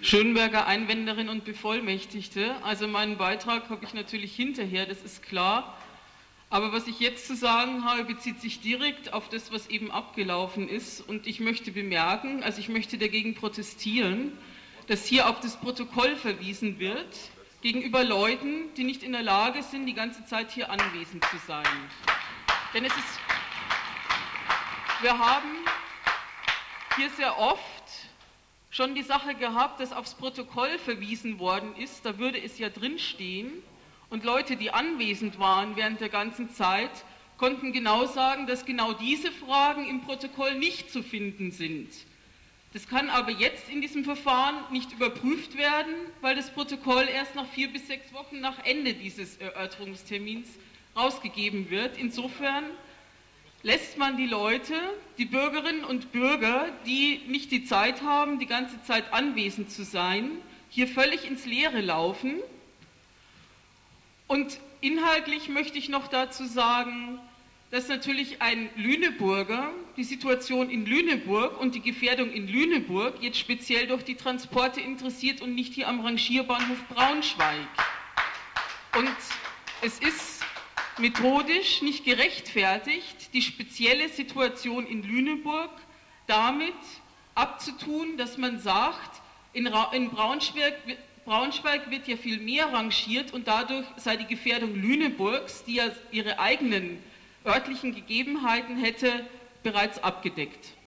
Schönberger Einwänderin und Bevollmächtigte. Also meinen Beitrag habe ich natürlich hinterher, das ist klar. Aber was ich jetzt zu sagen habe, bezieht sich direkt auf das, was eben abgelaufen ist. Und ich möchte bemerken, also ich möchte dagegen protestieren, dass hier auf das Protokoll verwiesen wird, gegenüber Leuten, die nicht in der Lage sind, die ganze Zeit hier anwesend zu sein. Denn wir haben hier sehr oft schon die Sache gehabt, dass aufs Protokoll verwiesen worden ist, da würde es ja drinstehen, und Leute, die anwesend waren während der ganzen Zeit, konnten genau sagen, dass genau diese Fragen im Protokoll nicht zu finden sind. Das kann aber jetzt in diesem Verfahren nicht überprüft werden, weil das Protokoll erst nach 4 bis 6 Wochen nach Ende dieses Erörterungstermins rausgegeben wird. Insofern lässt man die Leute, die Bürgerinnen und Bürger, die nicht die Zeit haben, die ganze Zeit anwesend zu sein, hier völlig ins Leere laufen. Und inhaltlich möchte ich noch dazu sagen, dass natürlich ein Lüneburger die Situation in Lüneburg und die Gefährdung in Lüneburg jetzt speziell durch die Transporte interessiert und nicht hier am Rangierbahnhof Braunschweig. Und es ist methodisch nicht gerechtfertigt, die spezielle Situation in Lüneburg damit abzutun, dass man sagt, in Braunschweig wird ja viel mehr rangiert und dadurch sei die Gefährdung Lüneburgs, die ja ihre eigenen örtlichen Gegebenheiten hätte, bereits abgedeckt.